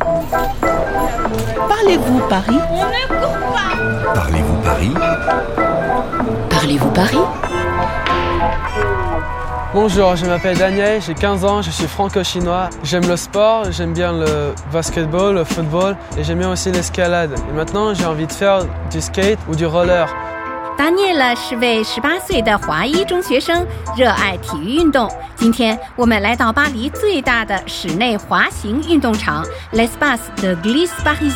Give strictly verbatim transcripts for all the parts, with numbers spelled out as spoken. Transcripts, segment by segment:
Parlez-vous Paris? On ne court pas. Parlez-vous Paris? Parlez-vous Paris? Bonjour, je m'appelle Daniel, j'ai quinze ans, je suis franco-chinois. J'aime le sport, j'aime bien le basketball, le football et j'aime bien aussi l'escalade. Et maintenant, j'ai envie de faire du skate ou du roller. Daniel 是位十八岁的华裔中学生，热爱体育运动。今天我们来到巴黎最大的室内滑行运动场 L'Espace de Glisse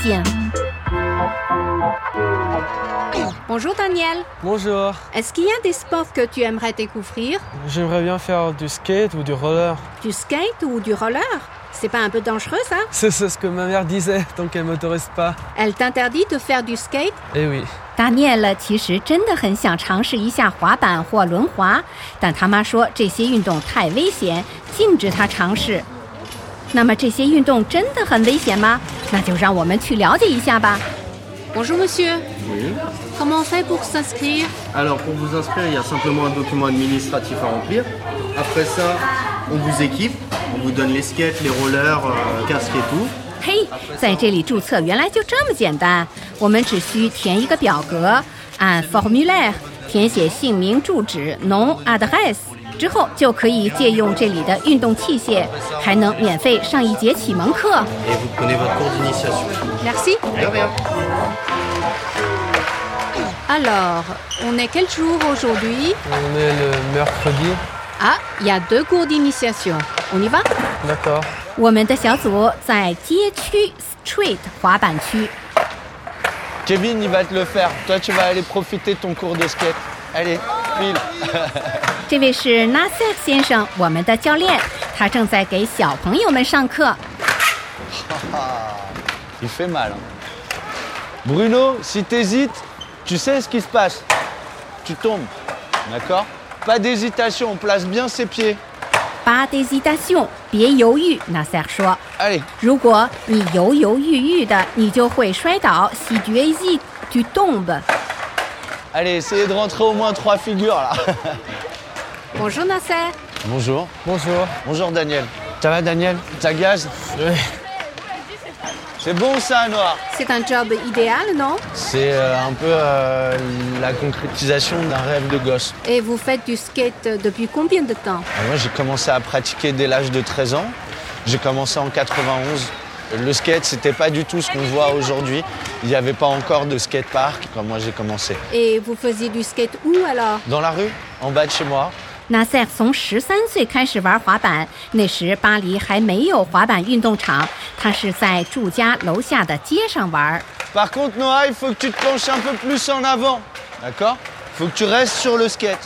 Parisien。Bonjour Daniel. Bonjour. Est-ce qu'il y a des sports que tu aimerais découvrir? J'aimerais bien faire du skate ou du roller. Du skate ou du roller? C'est pas un peu dangereux ça? C'est ce que ma mère disait, donc elle m'autorise pas. Elle t'interdit de faire du skate? Eh oui. Daniel 其实真的很想尝试一下滑板或轮滑，但他妈说这些运动太危险，禁止他尝试。那么这些运动真的很危险吗？那就让我们去了解一下吧。Bonjour monsieur. Oui. Comment on fait pour s'inscrire? Alors pour vous inscrire, il y a simplement un document administratif à remplir. Après ça, on vous équipe, on vous donne les skates, les rollers, euh, casque et tout. 嘿，在这里注册原来就这么简单，我们只需填一个表格，按 formulaire 填写姓名、住址 nom adresse 之后就可以借用这里的运动器械，还能免费上一节启蒙课。 Et vous prenez votre cours d'initiation. Merci. De rien. Alors, on est quel jour aujourd'hui? On est le mercredi. Ah, il y a deux cours d'initiation. On y va? D'accord. 我们的小组在街区 street 滑板区。 Kevin, il va te le faire. Toi, tu vas aller profiter de ton cours de skate. Allez, file. 这位是 Nasser 先生，我们的教练，他正在给小朋友们上课。 Il fait mal. Hein. Bruno, si t'hésites, tu sais ce qui se passe. Tu tombes. D'accord? Pas d'hésitation, on place bien ses pieds. Pas d'hésitation， 别犹豫 ，Nasser 说。 Allez. 如果你犹犹豫豫的，你就会摔倒。Si tu hésites, tu tombes. Allez, essayez de rentrer au moins trois figures là. Bonjour Nasser. Bonjour. Bonjour. Bonjour Daniel. Ça va Daniel? Ça gaz? Oui. C'est bon ça, Noah? C'est un job idéal, non? C'est euh, un peu euh, la concrétisation d'un rêve de gosse. Et vous faites du skate depuis combien de temps? Moi, j'ai commencé à pratiquer dès l'âge de treize ans. J'ai commencé en quatre-vingt-onze. Le skate, c'était pas du tout ce qu'on voit aujourd'hui. Il n'y avait pas encore de skatepark quand moi j'ai commencé. Et vous faisiez du skate où alors? Dans la rue, en bas de chez moi. Nasser 从十三岁开始玩滑板，那时巴黎还没有滑板运动场，他是在住家楼下的街上玩。 Par contre, Noah, il faut que tu te penches un peu plus en avant. D'accord? Il faut que tu restes sur le skate.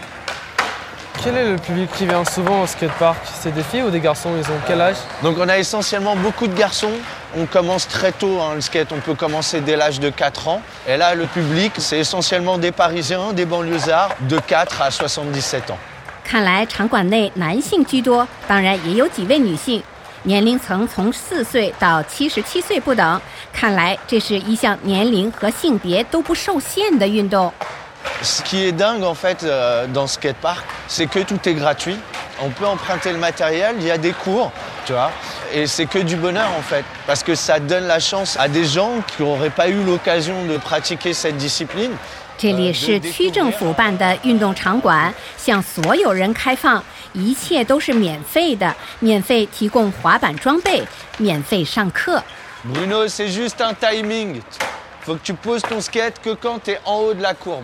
Quel est le public qui vient souvent au skatepark? C'est des filles ou des garçons? Ils ont quel âge? Donc on a essentiellement beaucoup de garçons. On commence très tôt hein, le skate, on peut commencer dès l'âge de quatre ans. Et là, le public, c'est essentiellement des Parisiens, des banlieusards de quatre à soixante-dix-sept ans. 看来场馆内男性居多，当然也有几位女性，年龄层从四岁到七十七岁不等。看来这是一项年龄和性别都不受限的运动。 Ce qui est dingue en fait euh, dans ce skatepark, c'est que tout est gratuit. On peut emprunter le matériel, il y a des cours, tu vois, et c'est que du bonheur en fait, parce que ça donne la chance à des gens qui n'auraient pas eu l'occasion de pratiquer cette discipline. 这里是区政府办的运动场馆，向所有人开放，一切都是免费的，免费提供滑板装备，免费上课。 Bruno, c'est juste un timing. Faut que tu poses ton skate que quand tu es en haut de la courbe.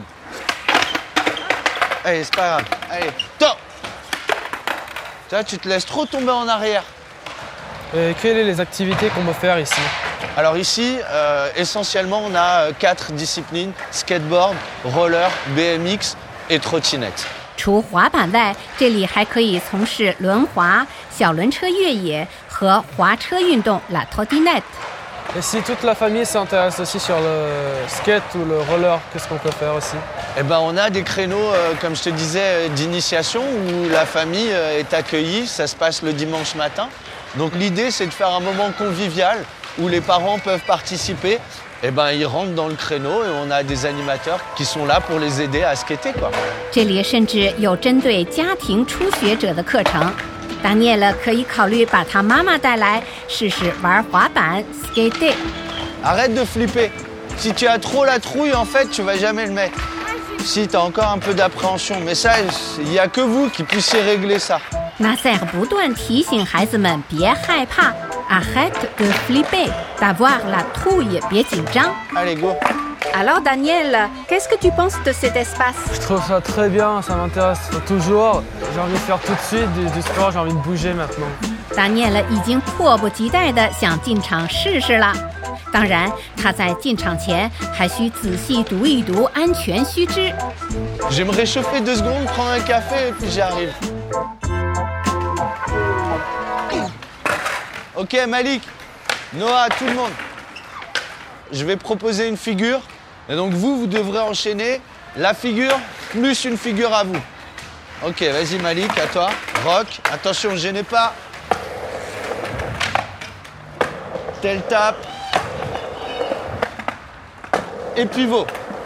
Allez, c'est pas grave. Allez, top. Tu vois, tu te laisses trop tomber en arrière. Et quelles sont les activités qu'on peut faire ici? Alors ici, euh, essentiellement, on a euh, quatre disciplines, skateboard, roller, B M X et trottinette. 除滑板外，这里还可以从事轮滑、小轮车越野和滑车运动 La trottinette。 Et si toute la famille s'intéresse aussi sur le skate ou le roller, qu'est-ce qu'on peut faire aussi? Eh ben, on a des créneaux, euh, comme je te disais, d'initiation où la famille euh, est accueillie. Ça se passe le dimanche matin. Donc l'idée, c'est de faire un moment convivial où les parents peuvent participer. Eh ben, ils rentrent dans le créneau et on a des animateurs qui sont là pour les aider à skater, quoi. 这里甚至有针对家庭初学者的课程。 Daniel 可以考虑把他妈妈带来试试玩滑板 skater。 Arrête de flipper. Si tu as trop la trouille, en fait, tu vas jamais le mettre. Si tu as encore un peu d'appréhension, mais ça, il n'y a que vous qui puissiez régler ça. Nasser 不断提醒孩子们别害怕 Arrête de flipper, d'avoir la trouille, 别紧张。 Allez, go. Alors Daniel, qu'est-ce que tu penses de cet espace? Je trouve ça très bien, ça m'intéresse toujours. J'ai envie de faire tout de suite du, du sport, j'ai envie de bouger maintenant. Daniel 已经迫不及待地想进场试试了。当然，他在进场前还需仔细读一读安全须知。 Je vais me réchauffer deux secondes, prendre un café et puis j'arrive. Ok, Malik, Noah, tout le monde. Je vais proposer une figure. Et donc vous, vous devrez enchaîner la figure plus une figure à vous. Ok, vas-y Malik, à toi. Rock, attention, ne gênez pas. Tel tape. Et pivot.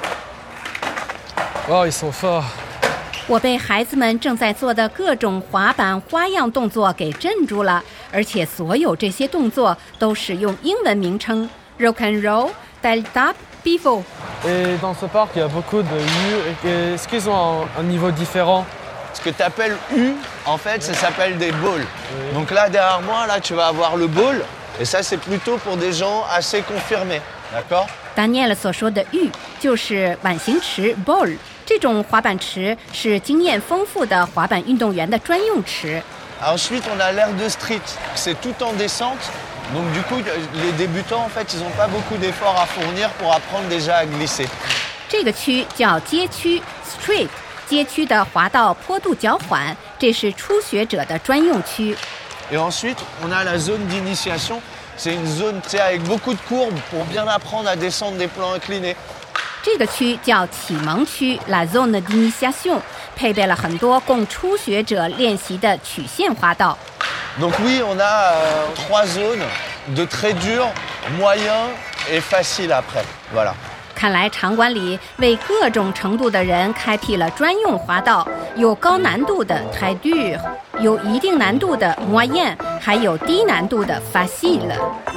Oh, ils sont forts. 我被孩子们正在做的各种滑板花样动作给镇住了，而且所有这些动作都使用英文名称 rock and roll, tel tap, pivot. Et dans ce parc, il y a beaucoup de U. Est-ce qu'ils ont un, un niveau différent? Ce que tu appelles U, en fait, ça s'appelle des balls. Oui. Donc là, derrière moi, là, tu vas avoir le ball. Et ça, c'est plutôt pour des gens assez confirmés. D'accord? Daniel 所说的 U 就是碗形池 ball， 这种滑板池是经验丰富的滑板运动员的专用池。 Ensuite, on a l'air de street. C'est tout en descente. Donc du coup, les débutants, en fait, ils n'ont pas beaucoup d'efforts à fournir pour apprendre déjà à glisser. 这个区叫街区 street， 街区的滑道坡度较缓，这是初学者的专用区。 Et ensuite, on a la zone d'initiation. C'est une zone avec beaucoup de courbes pour bien apprendre à descendre des plans inclinés. 这个区叫启蒙区 La zone d'initiation， 配备了很多供初学者练习的曲线滑道。 Donc oui, on a euh, trois zones de très dur, moyen et facile après. Voilà. 看来场馆里为各种程度的人开辟了专用滑道，有高难度的 très dur， 有一定难度的 moyen， 还有低难度的 facile。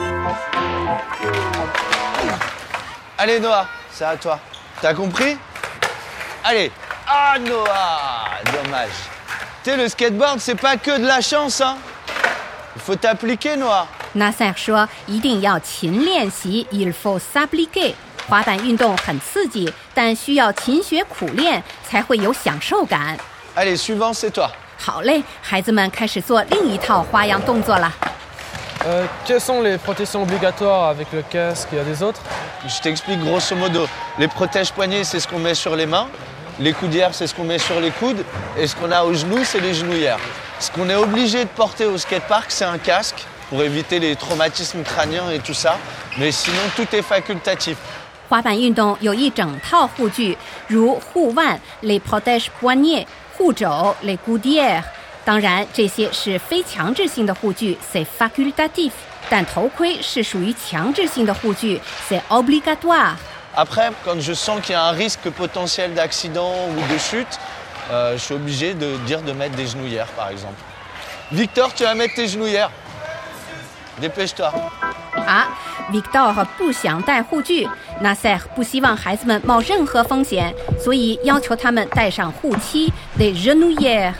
Allez Noah, c'est à toi. T'as compris? Allez. Ah Noah, dommage. Tu sais, le skateboard, c'est pas que de la chance, hein. Il faut t'appliquer, Noah. Nasser 说一定要勤练习 il faut s'appliquer。 滑板运动很刺激，但需要勤学苦练才会有享受感。 Allez, suivant, c'est toi. 好嘞，孩子们开始做另一套花样动作了。 Euh, quelles sont les protections obligatoires avec le casque? Il y a des autres? Je t'explique grosso modo. Les protèges-poignets, c'est ce qu'on met sur les mains. Les coudières, c'est ce qu'on met sur les coudes. Et ce qu'on a aux genoux, c'est les genouillères. Ce qu'on est obligé de porter au skatepark, c'est un casque pour éviter les traumatismes crâniens et tout ça. Mais sinon, tout est facultatif. 滑板运动有一整套护具，如护腕 les protèges poignets， 护肘 les coudières。 当然，这些是非强制性的护具 c'est facultatif， 但头盔是属于强制性的护具 c'est obligatoire。 Après, quand je sens qu'il y a un risque potentiel d'accident ou de chute, euh, je suis obligé de dire de mettre des genouillères, par exemple. Victor, tu vas mettre tes genouillères. Dépêche-toi. 啊 ，Victor 不想戴护具 ，Nasser 不希望孩子们冒任何风险，所以要求他们戴上护膝 les genouillères。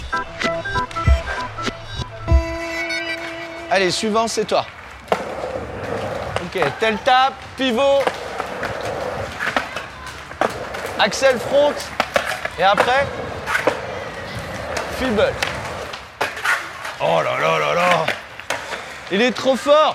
Allez, suivant, c'est toi. Ok, tel tape, pivot. Axel front. Et après, fibble. Oh là là là là. Il est trop fort.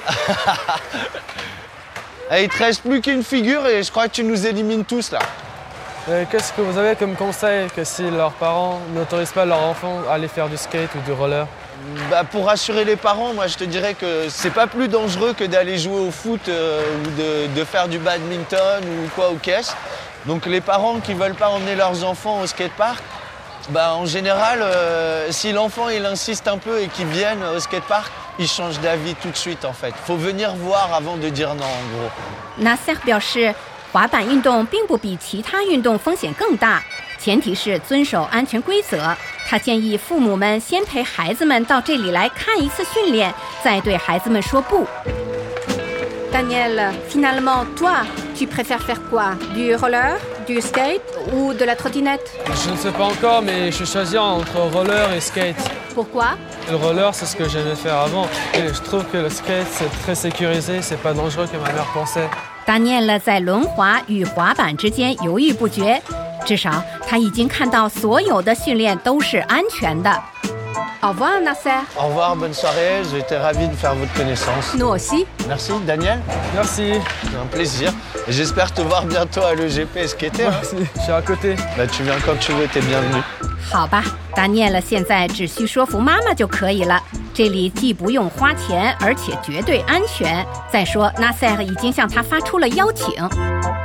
Allez, il te reste plus qu'une figure et je crois que tu nous élimines tous là. Euh, Qu'est-ce que vous avez comme conseil que si leurs parents n'autorisent pas leurs enfants à aller faire du skate ou du roller? Bah, pour rassurer les parents, moi je te dirais que c'est pas plus dangereux que d'aller jouer au foot euh, ou de, de faire du badminton ou quoi au caisse. Donc les parents qui veulent pas emmener leurs enfants au skatepark, bah, en général, euh, si l'enfant il insiste un peu et qu'il vienne au skatepark, il change d'avis tout de suite en fait. Faut venir voir avant de dire non en gros. Nasser 表示，滑板运动并不比其他运动风险更大， 前提是遵守安全规则。他建议父母们先陪孩子们到这里来看一次训练，再对孩子们说不。Daniel, finalement, toi, tu préfères faire quoi? Du roller, du skate ou de la trottinette? Je ne sais pas encore, mais je suis choisi entre roller et skate. Pourquoi? Le roller, c'est ce que j'aimais faire avant. Et je trouve que le skate, c'est très sécurisé, c'est pas dangereux comme ma mère pensait. Daniel 在轮滑与滑板之间犹豫不决，至少他已经看到所有的训练都是安全的。Au revoir, Nasser. Au revoir, bonne soirée. J'ai été ravi de faire votre connaissance. Nous aussi. Merci, Daniel. Merci. C'est un plaisir. Et j'espère te voir bientôt à l'E G P skater. Merci, je suis à côté. Bah, tu viens quand tu veux, t'es bienvenu. 好吧 ，Daniel 现在只需说服妈妈就可以了。这里既不用花钱，而且绝对安全。再说 ，Nasser 已经向他发出了邀请。